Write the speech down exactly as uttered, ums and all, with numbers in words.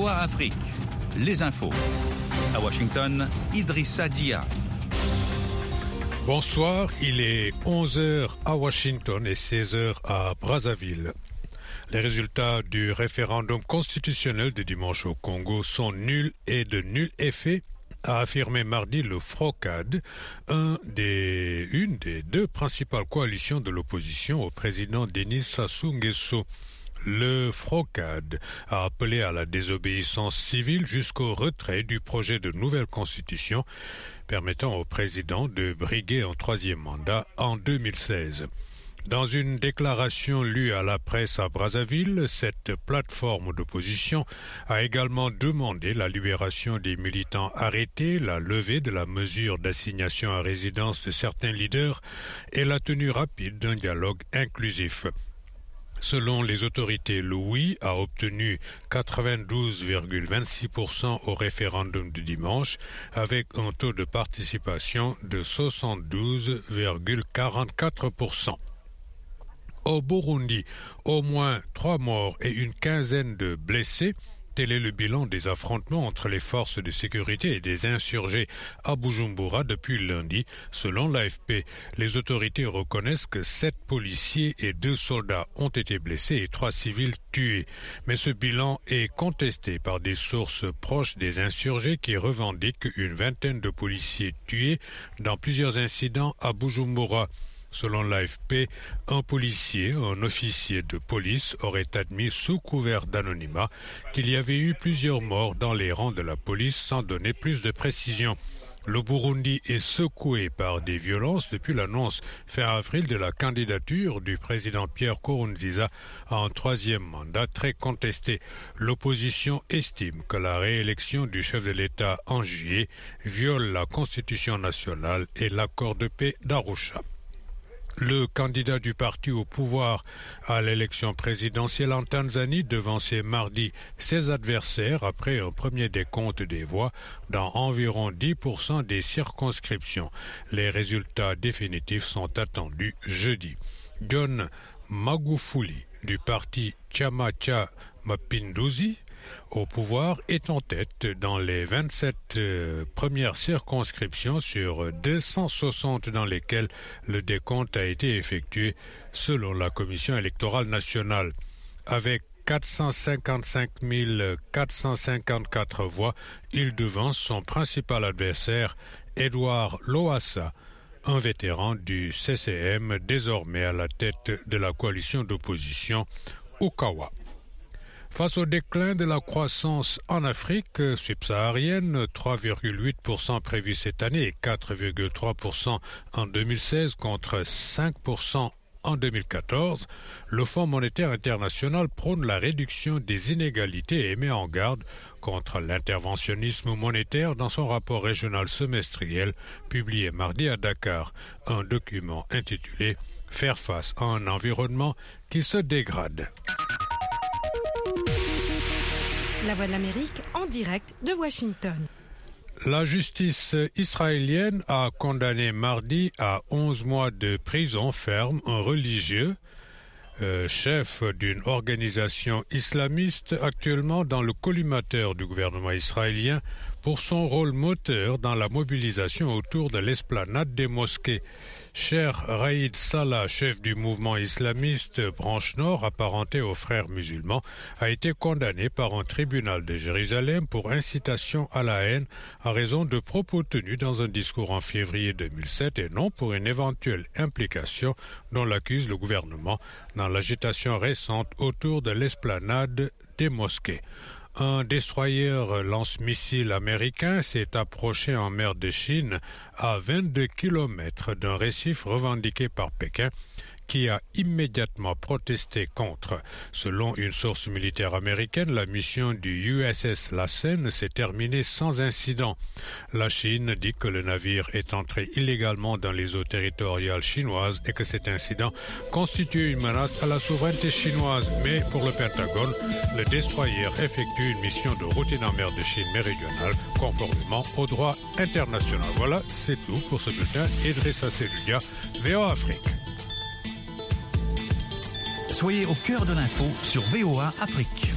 V O A Afrique, les infos. À Washington, Idrissa Dia. Bonsoir, il est onze heures à Washington et seize heures à Brazzaville. Les résultats du référendum constitutionnel de dimanche au Congo sont nuls et de nul effet, a affirmé mardi le FROCAD, un des, une des deux principales coalitions de l'opposition au président Denis Sassou Nguesso. Le FROCAD a appelé à la désobéissance civile jusqu'au retrait du projet de nouvelle constitution permettant au président de briguer un troisième mandat en deux mille seize. Dans une déclaration lue à la presse à Brazzaville, cette plateforme d'opposition a également demandé la libération des militants arrêtés, la levée de la mesure d'assignation à résidence de certains leaders et la tenue rapide d'un dialogue inclusif. Selon les autorités, le oui a obtenu quatre-vingt-douze virgule vingt-six pour cent au référendum de dimanche, avec un taux de participation de soixante-douze virgule quarante-quatre pour cent. Au Burundi, au moins trois morts et une quinzaine de blessés. Tel est le bilan des affrontements entre les forces de sécurité et des insurgés à Bujumbura depuis lundi. Selon l'A F P, les autorités reconnaissent que sept policiers et deux soldats ont été blessés et trois civils tués. Mais ce bilan est contesté par des sources proches des insurgés qui revendiquent une vingtaine de policiers tués dans plusieurs incidents à Bujumbura. Selon l'A F P, un policier, un officier de police aurait admis sous couvert d'anonymat qu'il y avait eu plusieurs morts dans les rangs de la police sans donner plus de précision. Le Burundi est secoué par des violences depuis l'annonce fin avril de la candidature du président Pierre Nkurunziza à un troisième mandat très contesté. L'opposition estime que la réélection du chef de l'État en juillet viole la Constitution nationale et l'accord de paix d'Arusha. Le candidat du parti au pouvoir à l'élection présidentielle en Tanzanie devançait mardi ses adversaires après un premier décompte des voix dans environ dix pour cent des circonscriptions. Les résultats définitifs sont attendus jeudi. John Magufuli du parti Chama cha Mapinduzi au pouvoir est en tête dans les vingt-sept euh, premières circonscriptions sur deux cent soixante dans lesquelles le décompte a été effectué selon la Commission électorale nationale. Avec quatre cent cinquante-cinq mille quatre cent cinquante-quatre voix, il devance son principal adversaire, Edouard Loassa, un vétéran du C C M désormais à la tête de la coalition d'opposition Ukawa. Face au déclin de la croissance en Afrique subsaharienne, trois virgule huit pour cent prévu cette année et quatre virgule trois pour cent en deux mille seize contre cinq pour cent en deux mille quatorze, le Fonds monétaire international prône la réduction des inégalités et met en garde contre l'interventionnisme monétaire dans son rapport régional semestriel publié mardi à Dakar, un document intitulé « Faire face à un environnement qui se dégrade ». La Voix de l'Amérique en direct de Washington. La justice israélienne a condamné mardi à onze mois de prison ferme un religieux, euh, chef d'une organisation islamiste actuellement dans le collimateur du gouvernement israélien, pour son rôle moteur dans la mobilisation autour de l'esplanade des mosquées. Cher Raïd Salah, chef du mouvement islamiste Branche Nord apparenté aux frères musulmans, a été condamné par un tribunal de Jérusalem pour incitation à la haine à raison de propos tenus dans un discours en février deux mille sept et non pour une éventuelle implication dont l'accuse le gouvernement dans l'agitation récente autour de l'esplanade des mosquées. Un destroyer lance-missile américain s'est approché en mer de Chine à vingt-deux kilomètres d'un récif revendiqué par Pékin qui a immédiatement protesté contre. Selon une source militaire américaine, la mission du U S S Lassen s'est terminée sans incident. La Chine dit que le navire est entré illégalement dans les eaux territoriales chinoises et que cet incident constitue une menace à la souveraineté chinoise. Mais pour le Pentagone, le destroyer effectue une mission de routine en mer de Chine méridionale conformément au droit international. Voilà, c'est tout pour ce bulletin. Idrissa Seludia, V O A Afrique. Soyez au cœur de l'info sur V O A Afrique.